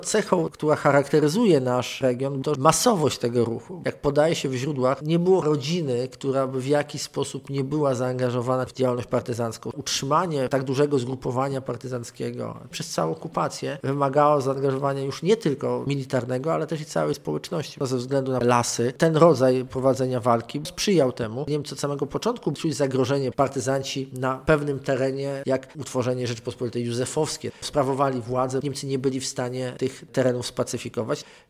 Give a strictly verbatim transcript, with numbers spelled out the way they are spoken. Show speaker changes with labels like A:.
A: Cechą, która charakteryzuje nasz region, to masowość tego ruchu. Jak podaje się w źródłach, nie było rodziny, która by w jakiś sposób nie była zaangażowana w działalność partyzancką. Utrzymanie tak dużego zgrupowania partyzanckiego przez całą okupację wymagało zaangażowania już nie tylko militarnego, ale też i całej społeczności. Ze względu na lasy, ten rodzaj prowadzenia walki sprzyjał temu. Niemcy od samego początku czuli zagrożenie, partyzanci na pewnym terenie, jak utworzenie Rzeczypospolitej Józefowskiej. Sprawowali władzę, Niemcy nie byli w stanie tych terenów spacyfikować.